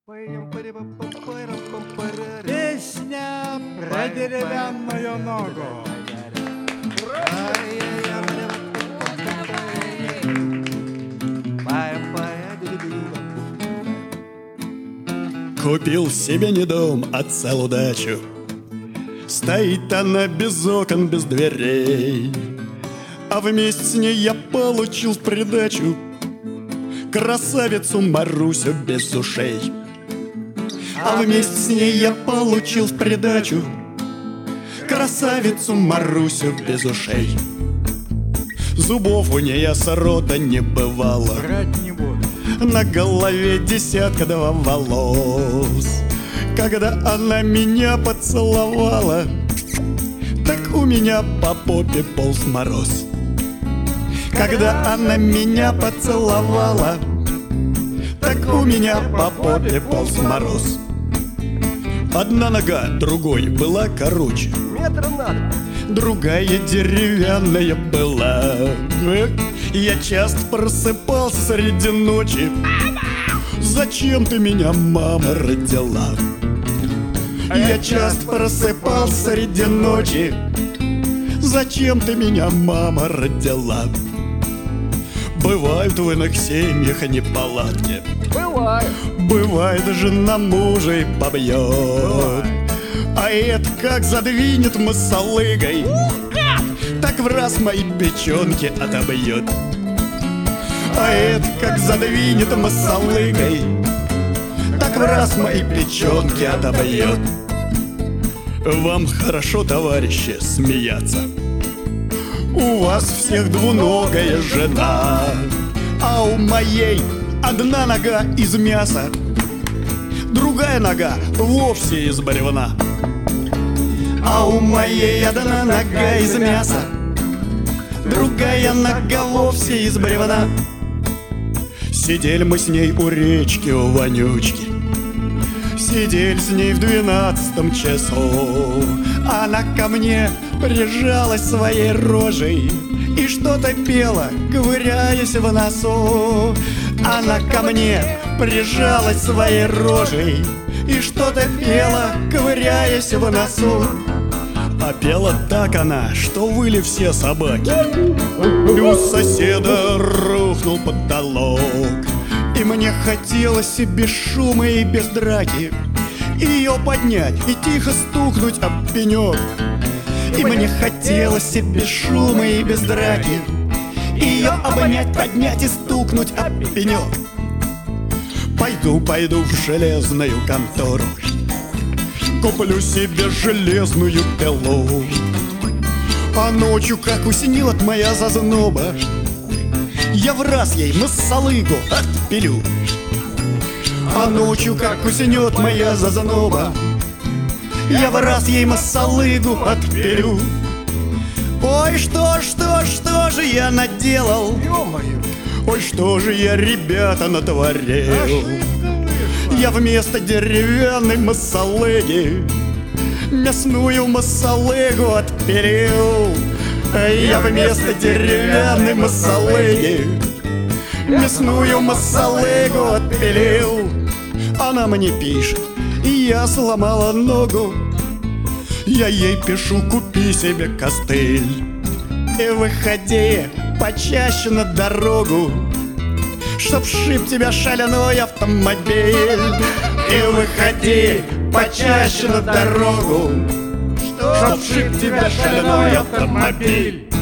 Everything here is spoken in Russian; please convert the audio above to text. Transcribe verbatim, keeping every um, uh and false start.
Песня про деревянную ногу. Купил себе не дом, а целую дачу. Стоит она без окон, без дверей. А вместе с ней я получил в придачу красавицу Марусю без ушей. А вместе с ней я получил в придачу красавицу Марусю без ушей. Зубов у нее с рода не бывало, Врать не буду. на голове десятка два волос. Когда она меня поцеловала, так у меня по попе полз мороз. Когда она меня поцеловала, так у меня по попе полз мороз. Одна нога другой была короче, Метр надо. другая деревянная была. Я часто просыпался среди ночи. Зачем ты меня, мама, родила? Я часто просыпался среди ночи. Зачем ты меня, мама, родила? Бывают в иных семьях неполадки. Бывает. Бывает, жена мужа и побьет. А это как задвинет масалыгой, так в раз мои печенки отобьет. А это как задвинет масалыгой, так в раз мои печенки отобьет. Вам хорошо, товарищи, смеяться. У вас всех двуногая жена, а у моей одна нога из мяса, другая нога вовсе из бревна. А у моей одна нога из мяса, другая нога вовсе из бревна. Сидели мы с ней у речки, у вонючки. Сидели с ней в двенадцатом часу. Она ко мне прижалась своей рожей и что-то пела, ковыряясь в носу. Она ко мне прижалась своей рожей и что-то пела, ковыряясь в носу. А пела так она, что выли все собаки. И у соседа рухнул потолок. И мне хотелось и без шума, и без драки ее поднять и тихо стукнуть об пенек. И мне хотелось и без шума, и без драки ее обнять, поднять и стукнуть об пенек. Пойду, пойду в железную контору, куплю себе железную пилу. А ночью, как уснет моя зазноба, я в раз ей масалыгу отпилю. А ночью, как уснет моя зазноба, я в раз ей масалыгу отпилю. Ой, что, что, что же я наделал? Ё-моё. Ой, что же я, ребята, натворил? Я вместо деревянной масалыги мясную масалыгу отпилил. Я вместо деревянной масалыги мясную масалыгу отпилил. Она мне пишет, и я сломала ногу. Я ей пишу, купи себе костыль и выходи почаще на дорогу, чтоб шиб тебя шаляной автомобиль. И выходи почаще на дорогу, чтоб шиб тебя шаляной автомобиль.